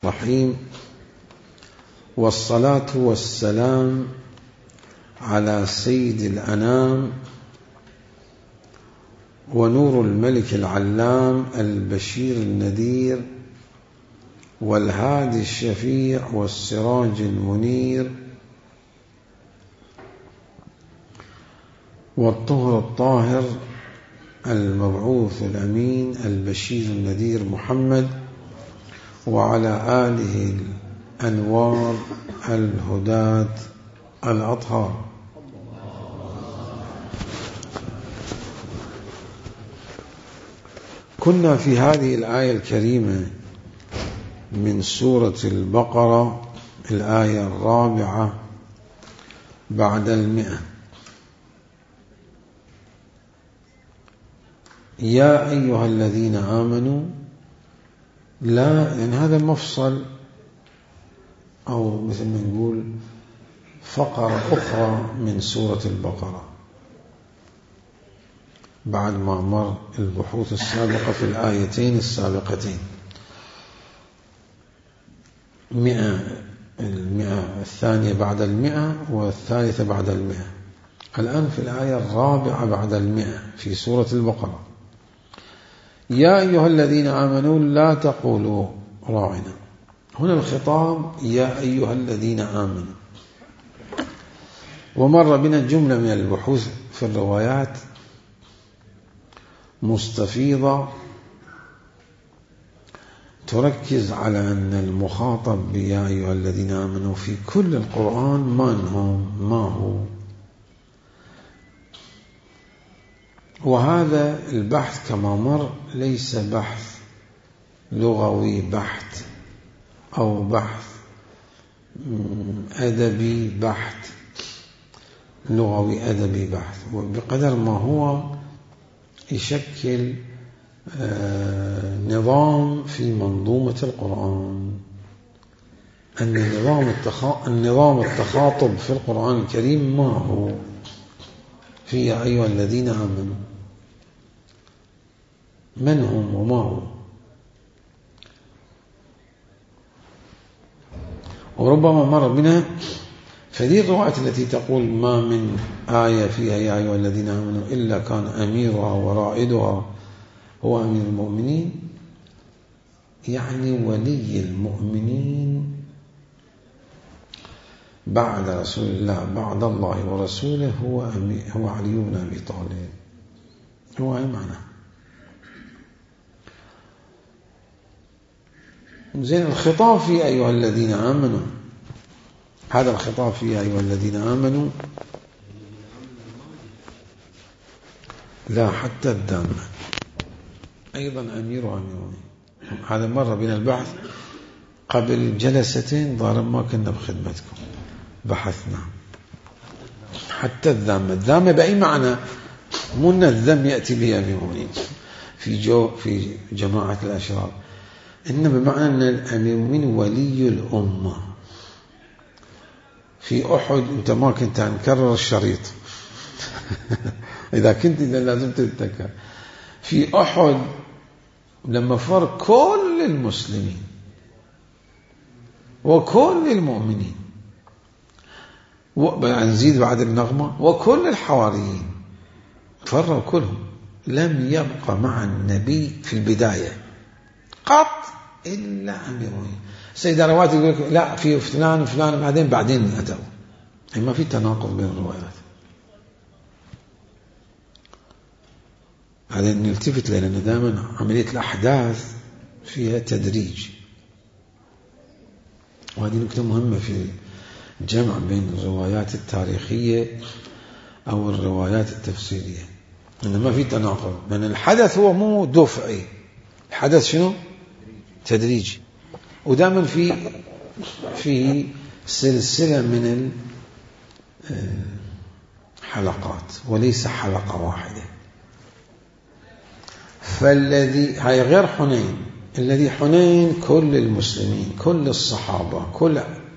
الرحيم، والصلاة والسلام على سيد الأنام ونور الملك العلام البشير النذير والهادي الشفيع والسراج المنير والطهر الطاهر المبعوث الأمين البشير النذير محمد وعلى آله الأنوار الهداة الأطهار. كنا في هذه الآية الكريمة من سورة البقرة، الآية 4 بعد 100. يا أيها الذين آمنوا، لا، يعني هذا مفصل أو مثل ما نقول فقرة أخرى من سورة البقرة بعد ما مر البحوث السابقة في الآيتين السابقتين. 100 الثانية بعد 100 والثالثة بعد 100. الآن في الآية 4 بعد 100 في سورة البقرة. يا أيها الذين آمنوا لا تقولوا راعنا. هنا الخطاب يا أيها الذين آمنوا. ومر بنا جملة من البحوث في الروايات مستفيضة تركز على أن المخاطب بيا أيها الذين آمنوا في كل القرآن ما هو. وهذا البحث كما مر ليس بحث لغوي بحت أو بحث أدبي بحت، لغوي أدبي بحت، وبقدر ما هو يشكل نظام في منظومة القرآن. النظام التخاطب في القرآن الكريم ما هو في يا أيها الذين آمنوا، من هم وما هو. وربما مر بنا فدي الروايات التي تقول ما من آية فيها يا أيها الذين آمنوا إلا كان أميرها ورائدها هو أمير المؤمنين، يعني ولي المؤمنين بعد رسول الله، بعد الله ورسوله هو علي بن أبي طالب. هو أي معنى زين. الخطاب في أيها الذين آمنوا، هذا الخطاب في أيها الذين آمنوا لا حتى الدامة أيضا أمير. هذا مر بنا البحث قبل جلستين ظاهرا ما كنا بخدمتكم، بحثنا حتى الذامة بأي معنى؟ مو أن الذم يأتي به أمير المؤمنين في جماعة الأشرار، إنما بمعنى أن الأمير المؤمنين ولي الأمة. في أحد أنت ما كنت نكرر الشريط إذا لازم تتذكر في أحد لما فر كل المسلمين وكل المؤمنين، نزيد بعد النغمة وكل الحواريين فروا كلهم، لم يبقى مع النبي في البداية قط إلا أمير المؤمنين. سيدة رواتي يقول لك لا في فلان وفلان بعدين أتوا، ما في تناقض بين الروايات. هذا نلتفت لأن دائما عملية الأحداث فيها تدريج، وهذه نكتة مهمة في الجمع بين الروايات التاريخية أو الروايات التفسيرية، إن ما في تناقض، لأن الحدث هو مو دفعي، الحدث شنو؟ تدريجي، ودائما في سلسلة من الحلقات وليس حلقة واحدة. فالذي هاي غير حنين، الذي حنين كل المسلمين، كل الصحابة، كل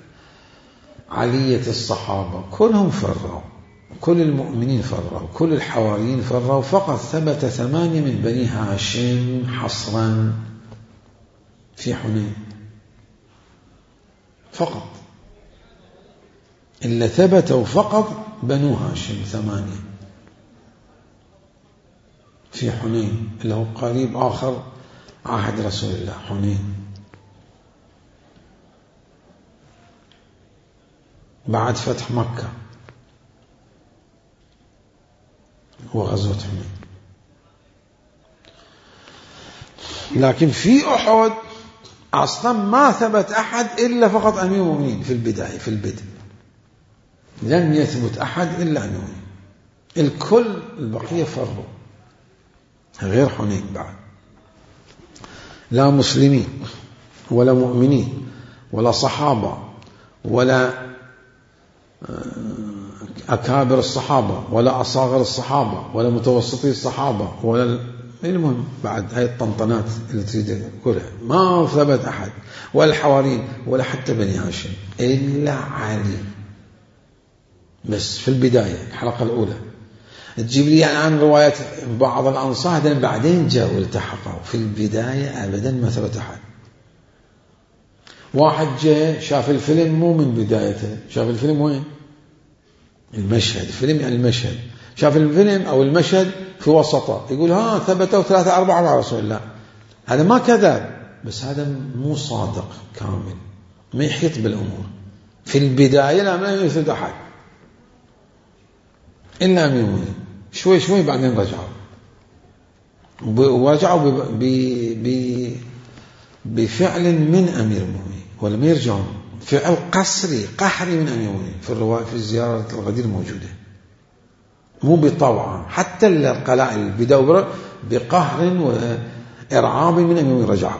علية الصحابة كلهم فروا، كل المؤمنين فروا، كل الحواريين فروا، فقط ثبت 8 من بني هاشم حصرا في حنين. فقط، إلا ثبتوا فقط بنو هاشم 8 في حنين، اللي هو قريب آخر عهد رسول الله، حنين بعد فتح مكة وغزوة حنين. لكن في أحد أصلا ما ثبت أحد إلا فقط أمير المؤمنين في البداية، في البدء لم يثبت أحد إلا أمير المؤمنين، الكل البقية فروا غير حنين بعد، لا مسلمين ولا مؤمنين ولا صحابة ولا أكابر الصحابة ولا أصاغر الصحابة ولا متوسطي الصحابة ولا المهم بعد هاي الطنطنات اللي تريد كلها ما ثبت أحد، ولا الحواريين ولا حتى بني هاشم إلا علي بس في البداية الحلقة الأولى. تجيب لي عن رواية بعض الأنصار هذين بعدين جاءوا التحقوا، في البداية أبدا ما ثبت أحد. واحد جاء شاف الفيلم مو من بدايته، شاف الفيلم وين؟ المشهد، الفيلم يعني المشهد، شاف الفيلم أو المشهد في وسطه يقول ها ثبتوا 3 4 على رسول الله. هذا ما كذب، بس هذا مو صادق كامل، ما يحيط بالأمور. في البداية لا يثبت أحد إلا أمير المؤمنين، شوي شوي بعدين رجعوا، ورجعوا بفعل من أمير المؤمنين، ولم يرجعوا فعل قحري من أمير المؤمنين. في الرواية في زيارة الغدير موجودة، مو بطوعة، حتى القلائل بدوا بقهر وإرعاب من أمير المؤمنين رجعوا.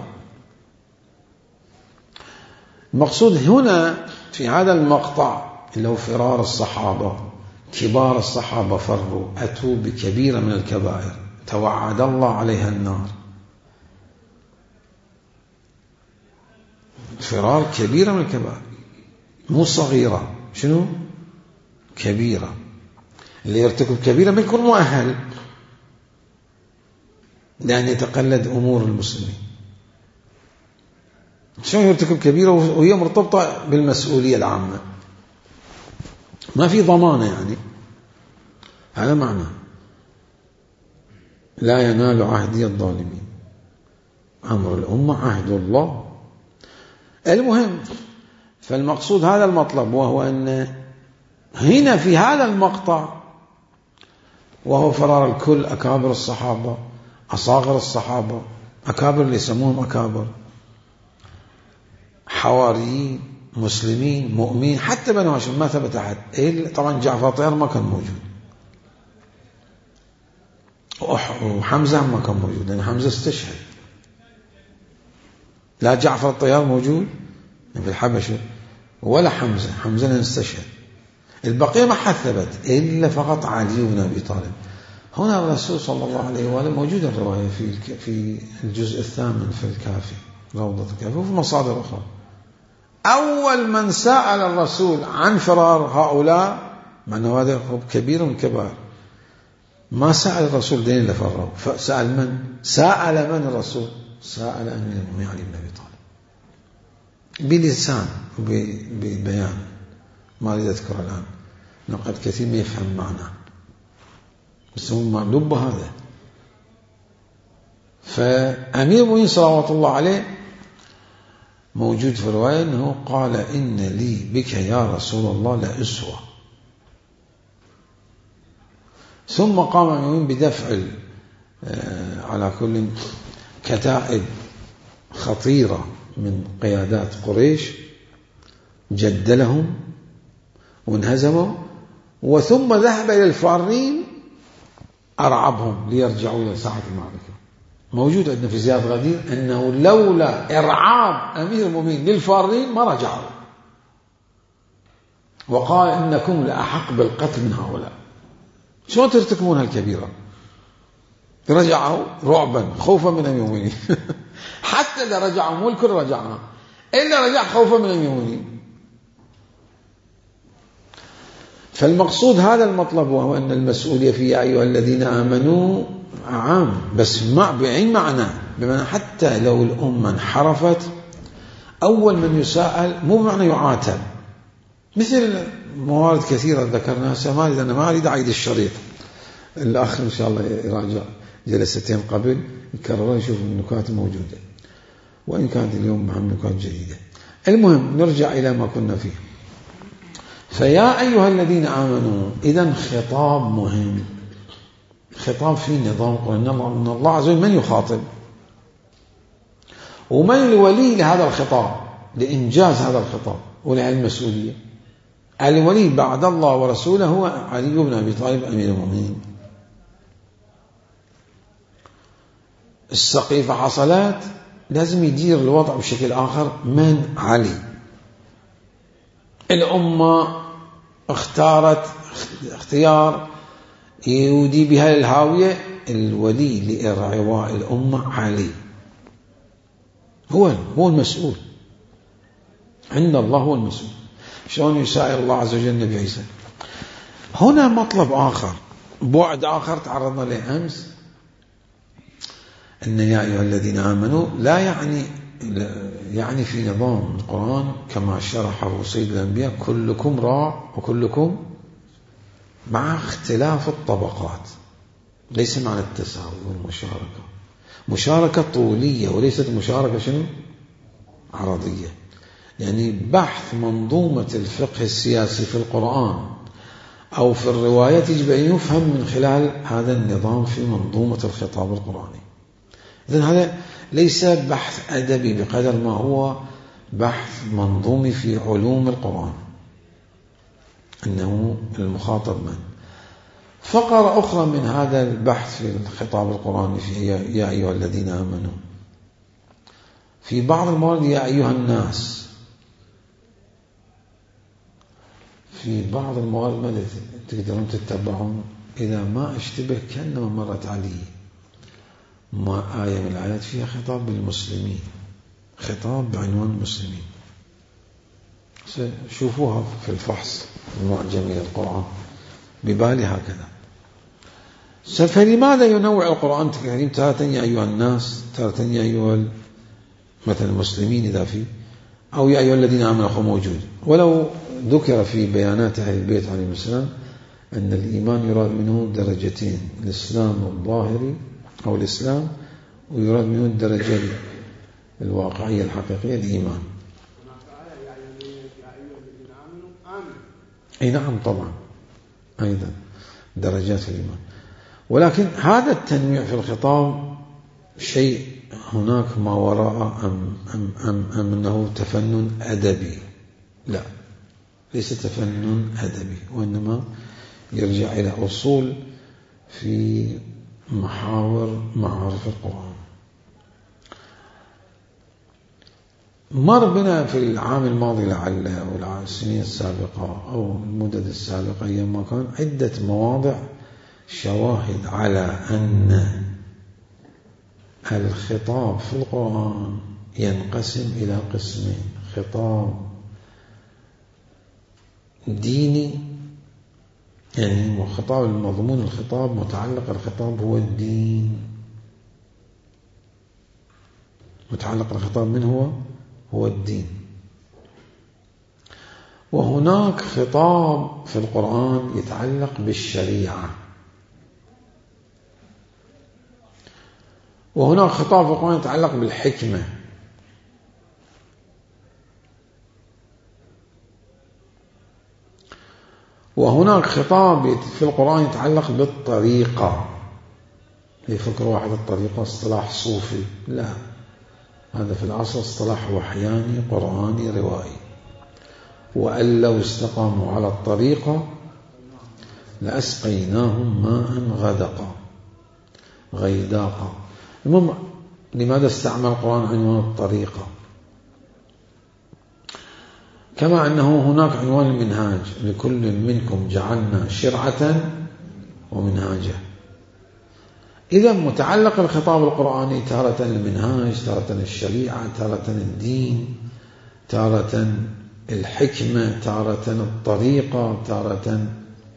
المقصود هنا في هذا المقطع اللي هو فرار الصحابة، كبار الصحابة فروا، أتوا بكبيرة من الكبائر توعد الله عليها النار، فرار كبيرة من الكبائر مو صغيرة، شنو كبيرة. اللي يرتكب كبيرة ما يكون مؤهل لأن يتقلد أمور المسلمين. شنو يرتكب كبيرة وهي مرتبطة بالمسؤولية العامة، ما في ضمانة، يعني هذا معنى لا ينال عهدي الظالمين، أمر الأمة عهد الله. المهم، فالمقصود هذا المطلب، وهو أن هنا في هذا المقطع وهو فرار الكل، أكابر الصحابة، أصاغر الصحابة، أكابر اللي يسموهم أكابر، حواريين، مسلمين، مؤمنين، حتى بنو هاشم ما ثبت أحد. طبعا جعفر الطيار ما كان موجود، وحمزة ما كان موجود لأن حمزة استشهد، لا جعفر الطيار موجود في الحبشة ولا حمزة لن استشهد. البقية ما حد ثبت إلا فقط علي بن أبي طالب. هنا الرسول صلى الله عليه وآله موجودة الرواية في الجزء 8 في الكافي، روضة الكافي، وفي مصادر أخرى. أول من سأل الرسول عن فرار هؤلاء، مع هذا كبير من كبار، ما سأل الرسول دين إلا فروا، فسأل من؟ سأل من الرسول؟ سأل أمير المؤمنين علي بن أبي طالب بلسان ببيان، ما أريد أذكر الآن نقد كثير ما يفهم معناه، بس هو معلوم بهذا. فأمير المؤمنين صلوات الله عليه موجود في الرواية أنه قال إن لي بك يا رسول الله لأسوة. ثم قام المؤمنين بدفع على كل كتائب خطيرة من قيادات قريش، جدلهم وانهزموا، وثم ذهب إلى الفارين أرعبهم ليرجعوا إلى ساحة المعركة. موجود عندنا في زيارة غدير أنه لولا إرعاب أمير المؤمنين للفارين ما رجعوا، وقال إنكم لأحق بالقتل من هؤلاء، شو ترتكبون هالكبيرة؟ رجعوا رعبا خوفا من أمير المؤمنين. حتى إذا رجعوا مو الكل رجعنا، إلا رجع خوفا من أمير المؤمنين. فالمقصود هذا المطلب، وهو أن المسؤولية في أيها الذين آمنوا عام، بس بعين معنى، بمعنى حتى لو الأمة انحرفت أول من يساءل مو بمعنى يعاتب، مثل موارد كثيرة ذكرناها، ما أريد أعيد الشريط، الأخ إن شاء الله يراجع جلستين قبل يكررون يشوف النكات الموجودة، وإن كانت اليوم مع نكات جديدة. المهم نرجع إلى ما كنا فيه. فيا أيها الذين آمنوا، إذن خطاب مهم، خطاب فيه نظام قرآن. إن الله عز وجل من يخاطب، ومن الولي لهذا الخطاب لإنجاز هذا الخطاب ولها المسؤولية. الولي بعد الله ورسوله هو علي بن أبي طالب أمير المؤمنين. السقيفة حصلت، لازم يدير الوضع بشكل آخر. من؟ علي. الأمة اختارت اختيار يودي بها للهاوية، الولي لإرعواء الأمة علي، هو المسؤول عند الله، هو المسؤول. شلون يسائر الله عز وجل النبي عيسى؟ هنا مطلب آخر، بعد آخر تعرضنا له أمس، أن يا أيها الذين آمنوا لا يعني في نظام القرآن كما شرحه سيد الأنبياء كلكم راع وكلكم، مع اختلاف الطبقات، ليس معنى التساوي والمشاركة، مشاركة طولية وليست مشاركة شنو؟ عرضية. يعني بحث منظومة الفقه السياسي في القرآن أو في الروايات يجب أن يفهم من خلال هذا النظام في منظومة الخطاب القرآني. إذن هذا ليس بحث أدبي بقدر ما هو بحث منظومي في علوم القرآن، أنه المخاطب من. فقرة أخرى من هذا البحث في الخطاب القرآني في يا أيها الذين آمنوا، في بعض الموارد يا أيها الناس، في بعض الموارد ما تقدرون تتبعون إذا ما اشتبه كأنما مرت علي ما آية من الآيات فيها خطاب بالمسلمين، خطاب بعنوان المسلمين، شوفوها في الفحص المعجمي القرآن ببالي هكذا. فلماذا ينوع القرآن الكريم تارة يا أيها الناس، تارة يا أيها مثلا المسلمين إذا في، أو يا أيها الذين آمنوا أخو موجود. ولو ذكر في بيانات أهل البيت عليهم السلام أن الإيمان يراد منه درجتين، الإسلام الظاهري أو الإسلام، ويراد منه الدرجة الواقعية الحقيقية الإيمان. أي نعم طبعا، أيضا درجات الإيمان. ولكن هذا التنويع في الخطاب شيء هناك ما وراء أم أنه تفنن أدبي؟ لا، ليس تفنن أدبي، وإنما يرجع إلى أصول في محاور معارف القرآن. مر بنا في العام الماضي لعل أو السنين السابقة أو المدد السابقة أيام ما كان عدة مواضع شواهد على أن الخطاب في القرآن ينقسم إلى قسمين: خطاب ديني، يعني خطاب المضمون الخطاب متعلق الخطاب هو الدين، متعلق الخطاب من هو الدين. وهناك خطاب في القرآن يتعلق بالشريعة، وهناك خطاب في القرآن يتعلق بالحكمة، وهناك خطاب في القرآن يتعلق بالطريقة. لفكر واحد الطريقة اصطلاح صوفي، لا، هذا في الأصل اصطلاح وحياني قرآني روائي. وأن لو استقاموا على الطريقة لأسقيناهم ماء غيداقا. المهم لماذا استعمل القرآن عنوان الطريقة؟ كما أنه هناك عنوان المنهاج، لكل منكم جعلنا شرعة ومنهاجا. إذا متعلق الخطاب القرآني تارة المنهاج، تارة الشريعة، تارة الدين، تارة الحكمة، تارة الطريقة، تارة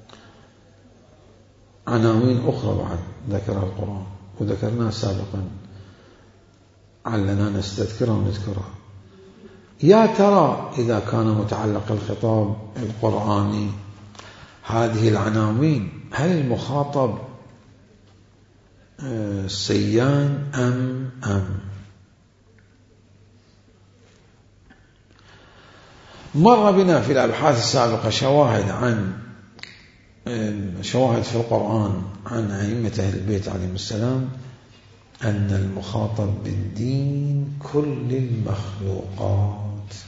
عناوين أخرى بعد ذكرها القرآن وذكرناها سابقا علنا نستذكرها ونذكرها. يا ترى إذا كان متعلق الخطاب القرآني هذه العناوين هل المخاطب سيان أم مر بنا في الأبحاث السابقة شواهد في القرآن عن أئمة أهل البيت عليهم السلام أن المخاطب بالدين كل المخلوقات،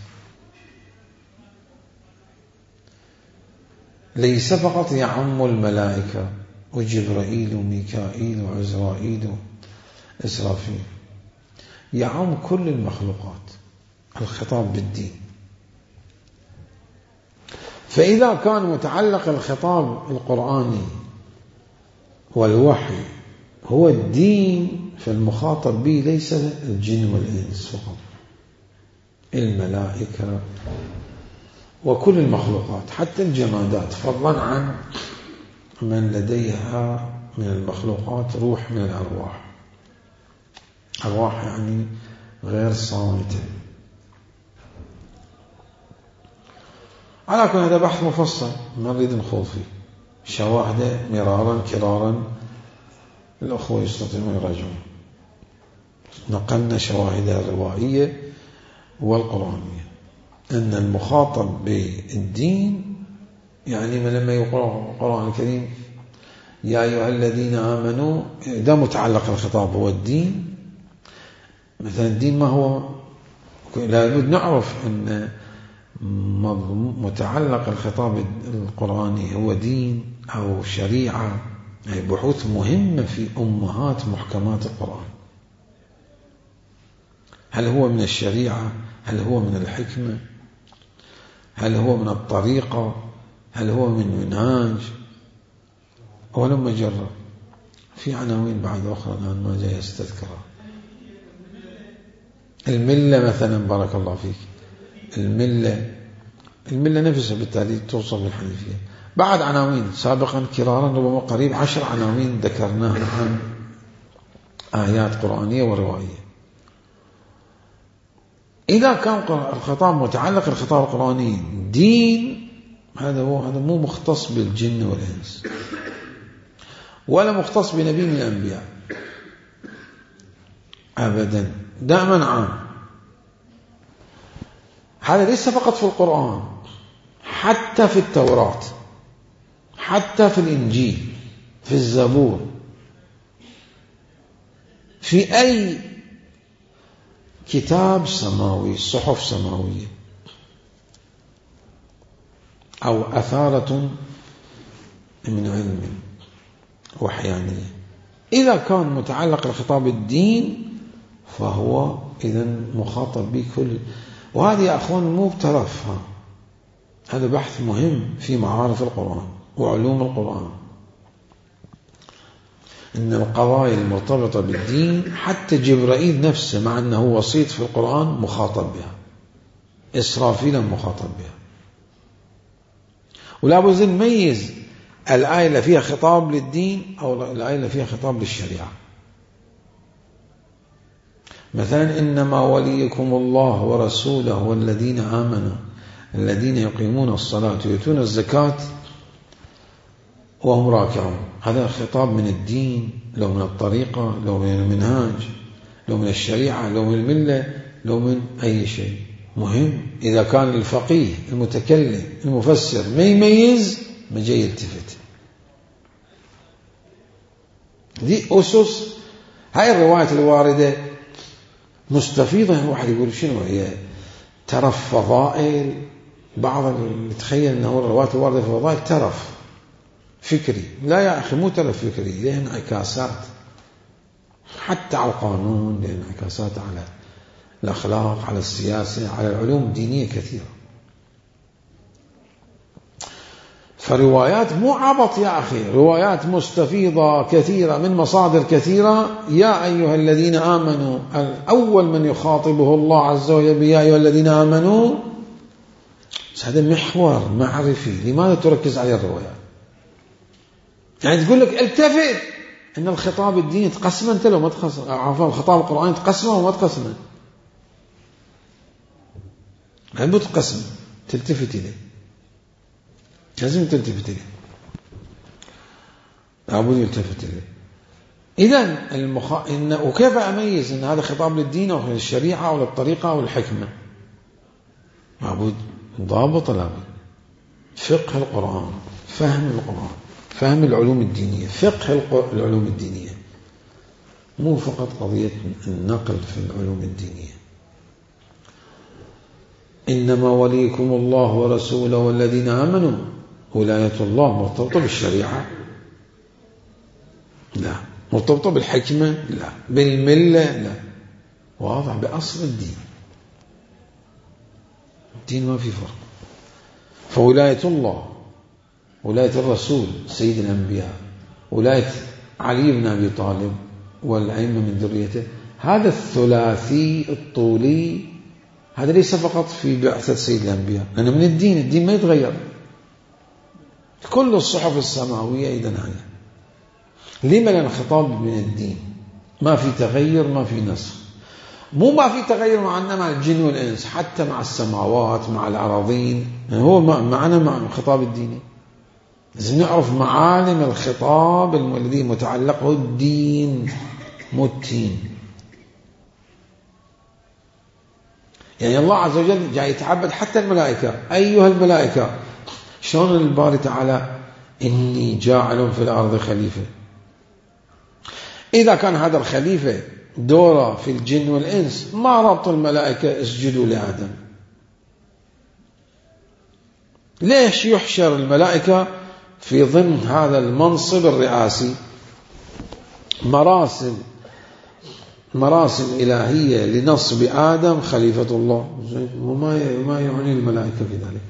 ليس فقط يعم الملائكة وجبرائيل وميكائيل وعزرائيل وإسرافيل، يعم كل المخلوقات الخطاب بالدين. فإذا كان متعلق الخطاب القرآني والوحي هو الدين، فالمخاطب به ليس الجن والإنس فقط، الملائكة وكل المخلوقات حتى الجمادات، فضلا عن من لديها من المخلوقات روح من الأرواح، أرواح يعني غير صامتة. على كل هذا بحث مفصل ما نريد نخوض فيه، شواهده مرارا كرارا الأخوة يستطيعون يراجعون. نقلنا شواهدها الروائية والقرآنية أن المخاطب بالدين يعني من لما يقرأ القرآن الكريم يا أيها الذين آمنوا، إذا متعلق الخطاب هو الدين، مثلا الدين ما هو، لابد نعرف أن متعلق الخطاب القرآني هو دين أو شريعة، أي بحوث مهمة في أمهات محكمات القرآن. هل هو من الشريعة؟ هل هو من الحكمة؟ هل هو من الطريقة؟ هل هو من منهاج؟ ولما جرب في عناوين بعد أخرى الآن ما جاي استذكرها. الملة مثلا، بارك الله فيك، الملة نفسها بالتالي توصف بالحنيفية. بعد عناوين سابقا كرارا ربما قريب 10 عناوين ذكرناها عن آيات قرآنية وروائية. إذا كان الخطاب متعلق الخطاب القرآني دين، هذا مو مختص بالجن والإنس ولا مختص بنبي من الأنبياء أبدا، دائما عام. هذا ليس فقط في القرآن، حتى في التوراة، حتى في الإنجيل، في الزبور، في أي كتاب سماوي، صحف سماوية أو أثارة من علم وحيانية، إذا كان متعلق الخطاب الدين فهو إذن مخاطب به كل. وهذه يا أخوان مو بترف، هذا بحث مهم في معارف القرآن وعلوم القرآن، إن القضايا المرتبطة بالدين حتى جبرائيل نفسه مع أنه وسيط في القرآن مخاطب بها، إسرافيل مخاطب بها. ولا بد نميز الآية اللي فيها خطاب للدين أو الآية اللي فيها خطاب للشريعة. مثلا إنما وليكم الله ورسوله والذين آمنوا الذين يقيمون الصلاة ويؤتون الزكاة وهم راكعون، هذا خطاب من الدين، لو من الطريقة، لو من المنهاج، لو من الشريعة، لو من الملة، لو من أي شيء مهم. إذا كان الفقيه المتكلم المفسر ما يميز ما جاي يلتفت. دي أسس. هاي الروايات الواردة مستفيضة. الواحد يقول شنو هي؟ ترف فضائل. بعض اللي يتخيل أنه الروايات الواردة في فضائل ترف فكري. لا يا أخي، مو ترف فكري، له انعكاسات حتى على القانون، له انعكاسات على الأخلاق، على السياسة، على العلوم الدينية كثيرة. فروايات مو عبط يا أخي، روايات مستفيضة كثيرة من مصادر كثيرة. يا أيها الذين آمنوا، أول من يخاطبه الله عز وجل يا أيها الذين آمنوا، هذا محور معرفي. لماذا تركز على الروايات؟ يعني تقول لك التفت إن الخطاب الديني تقسم، أنت لو ما تقسم، عفوا الخطاب القرآني تقسمه وما تقسمه. لابد قسم تلتفت إليه، لازم تلتفت إليه، لابد يلتفت إليه. إذن وكيف أميز أن هذا خطاب للدين أو للشريعة أو للطريقة أو للحكمة؟ لابد ضابط، لابد فقه القرآن، فهم القرآن، فهم العلوم الدينية، فقه العلوم الدينية، مو فقط قضية النقل في العلوم الدينية. إنما وليكم الله ورسوله والذين آمنوا. ولاية الله مرتبطة بالشريعة؟ لا. مرتبطة بالحكمة؟ لا. بالملة؟ لا. واضح، بأصل الدين. الدين ما في فرق. فولاية الله، ولاية الرسول سيد الأنبياء، ولاية علي بن أبي طالب والأئمة من ذريته، هذا الثلاثي الطولي هذا ليس فقط في بعثة سيد الأنبياء، لأنه من الدين ما يتغير. كل الصحف السماوية إذن هي. لما؟ لأن الخطاب من الدين، ما في تغير، ما في نسخ. مو ما في تغير مع الجن والإنس، حتى مع السماوات، مع الأراضين، يعني هو معنا مع الخطاب الديني. لازم نعرف معالم الخطاب الذي متعلقه الدين مو التين. يعني الله عز وجل جاي يتعبد حتى الملائكة. أيها الملائكة، شلون الباري تعالى إني جاعل في الأرض خليفة؟ إذا كان هذا الخليفة دوره في الجن والإنس، ما ربط الملائكة اسجدوا لآدم؟ ليش يحشر الملائكة في ضمن هذا المنصب الرئاسي؟ مراسم إلهية لنصب آدم خليفة الله، وما يعني الملائكة في ذلك.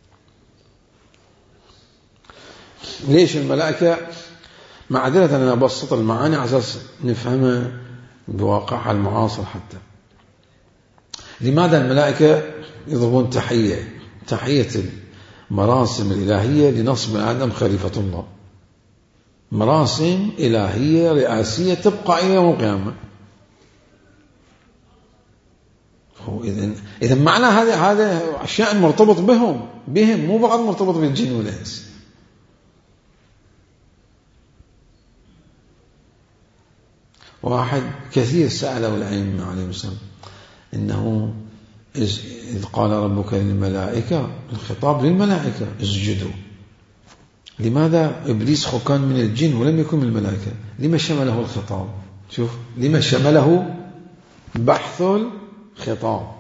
ليش الملائكة؟ معذرة أنا أبسط المعاني على أساس نفهمها بواقعها المعاصر. حتى لماذا الملائكة يضربون تحية المراسم الإلهية لنصب آدم خليفة الله؟ مراسم إلهية رئاسية تبقى إلى يوم القيامة. إذا معنى هذا أشياء مرتبط بهم، مو فقط مرتبط بالجن والإنس. واحد كثير سأله الأئمة عليهم السلام إنه إذ قال ربك للملائكة، الخطاب للملائكة اسجدوا. لماذا إبليس كان من الجن ولم يكن من الملائكة؟ لما شمله الخطاب؟ شوف، لما شمله بحث الخطاب.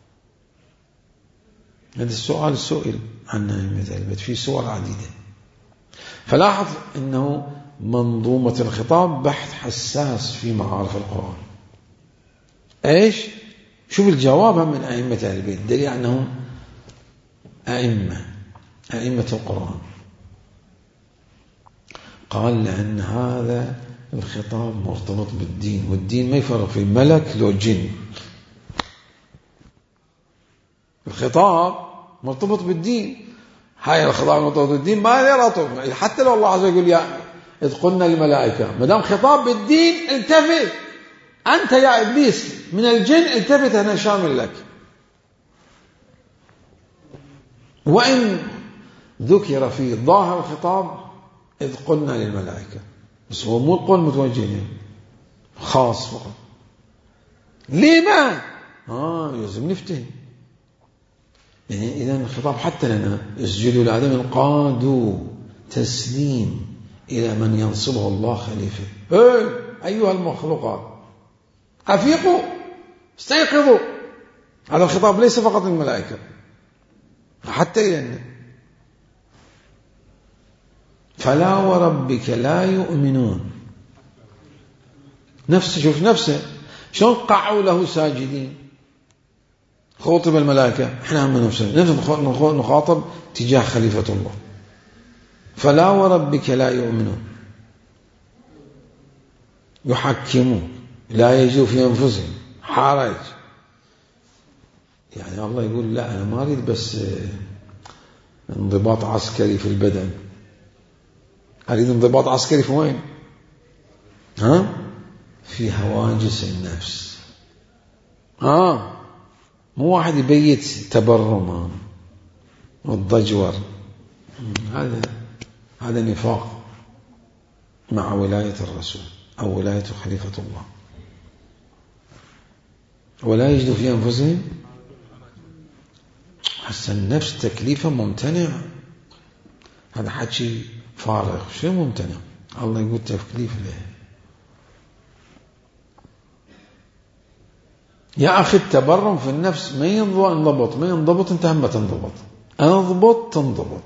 هذا السؤال سئل عنه أئمة البيت في صور عديدة. فلاحظ أنه منظومة الخطاب بحث حساس في معارف القرآن. إيش؟ شوف الجواب من أئمة البيت، دليل أنهم أئمة القرآن. قال لأن هذا الخطاب مرتبط بالدين، والدين ما يفرق في ملك لو جن. الخطاب مرتبط بالدين، هاي الخطاب مرتبط بالدين، ما له رطب. حتى لو الله عز وجل يقول إذ قلنا للملائكة، ما دام خطاب بالدين التفت أنت يا إبليس من الجن، التفت أنا شامل لك. وإن ذكر في ظاهر الخطاب إذ قلنا للملائكة، بس هو مو القول متوجه خاص فقط. لما؟ لازم نفتهم. يعني إذا الخطاب حتى لنا اسجدوا لآدم انقادوا تسليم إلى من ينصبه الله خليفة. أيها المخلوقات أفيقوا استيقظوا. هذا الخطاب ليس فقط للملائكة، حتى إلينا. فلا وربك لا يؤمنون. شوف نفسه شلون قعوا له ساجدين. خوطب الملائكة، احنا هم نفسنا نخاطب تجاه خليفة الله. فلا وربك لا يؤمنون يحكمون لا يجدوا في أنفسهم حرج. يعني الله يقول لا، أنا ما أريد بس انضباط عسكري في البدن، أريد انضباط عسكري في وين؟ في هواجس النفس. مو واحد يبيت تبرما والضجور، هذا نفاق مع ولاية الرسول أو ولاية خليفة الله. ولا يجد في أنفسهم حسن النفس تكليفا ممتنع، هذا حكي فارغ. شو ممتنع؟ الله يقول تكليف له. يا أخي التبرم في النفس ما ينضبط، ما ينضبط أنت هم تنضبط، أضبط تنضبط.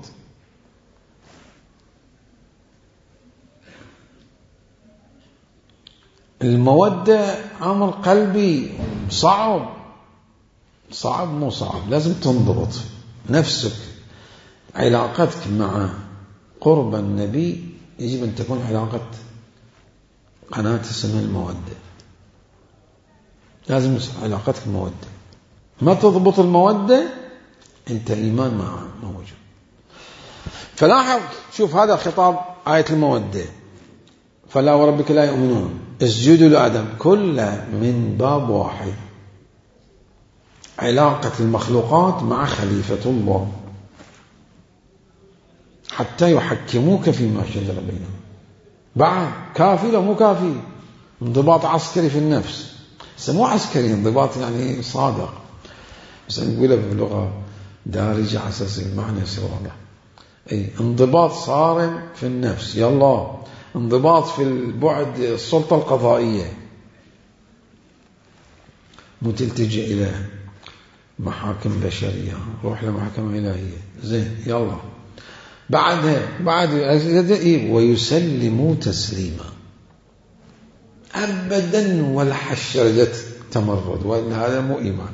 المودة أمر قلبي صعب مو صعب، لازم تنضبط نفسك. علاقتك مع قرب النبي يجب أن تكون علاقة قناة اسمها المودة، لازم علاقتك مودة. ما تضبط المودة أنت إيمان ما موجود. فلاحظ، شوف هذا خطاب آية المودة، فلا وربك لا يؤمنون اسجدوا لآدم، كله من باب واحد، علاقة المخلوقات مع خليفة الله حتى يحكموك فيما شجر بينهم. بعد كافي لو مو كافي؟ انضباط عسكري في النفس، بس مو عسكري، انضباط يعني صادق، بس نقوله باللغة دارجة على أساس المعنى يصير واضح. أي انضباط صارم في النفس، يلا انضباط في البعد السلطة القضائية، مو تلتجئ إلى محاكم بشرية، روح لمحاكم إلهية. زين يلا بعد ويسلموا تسليما، أبدا ولا حشرجة تمرد، وإن هذا مو إيمان.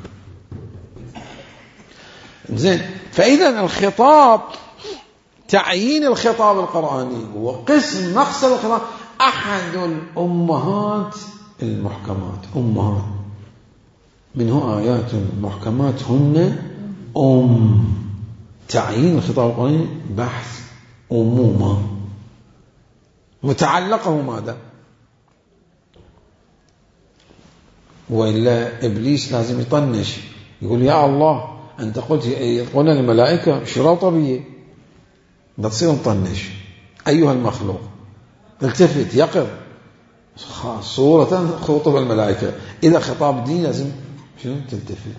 زين، فإذا الخطاب، تعيين الخطاب القرآني وقسم مقصد الخطاب أحد الأمهات المحكمات، أمهات منه آيات محكمات هن تعيين الخطاب القرآني بحث أمومة متعلقه ماذا؟ وإلا إبليس لازم يطنش، يقول يا الله أنت قلت يقولون الملائكة شراء طبيعي، ده تصير مطنش أيها المخلوق، التفت يقظ صورة خطب الملائكة. إذا خطاب دين لازم شنو تلتفت،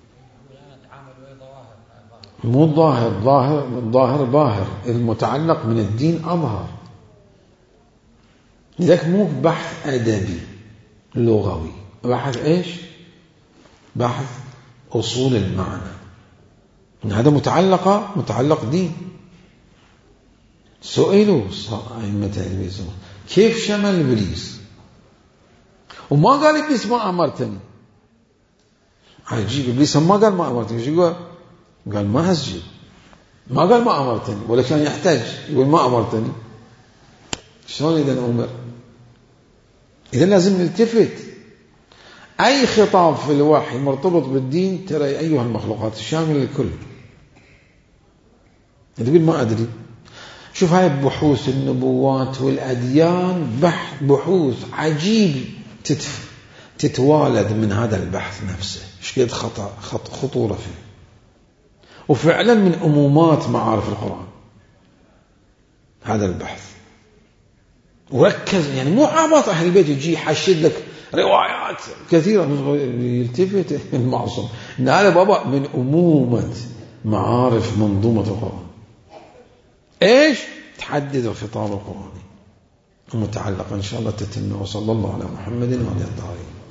مو الظاهر باهر، المتعلق من الدين أظهر. لذلك مو بحث أدبي لغوي، بحث إيش؟ بحث أصول المعنى، هذا متعلق دين. سئلوا أئمة إبليس كيف شمل إبليس، وما قال إبليس ما أمرتني. عجيب، إبليس ما قال ما أمرتني، شو قال ما أسجد، ما قال ما أمرتني، ولا كان يحتاج يقول ما أمرتني. شلون إذا أمر؟ إذا لازم نلتفت. أي خطاب في الوحي مرتبط بالدين ترى أيها المخلوقات شامل للكل. تقول ما أدري، شوف هاي بحوث النبوات والأديان، بحوث عجيب تتوالد من هذا البحث نفسه، ايش قد خطورة فيه، وفعلا من أمومات معارف القرآن هذا البحث. وركز، يعني مو عبط أهل البيت يجي يحشد لك روايات كثيرة، يلتفت المعصوم إن هذا بابا من أمومة معارف منظومة القرآن. إيش؟ تحدد الخطاب القرآني المتعلق. إن شاء الله تتم. وصلى الله على محمد وعلى آله.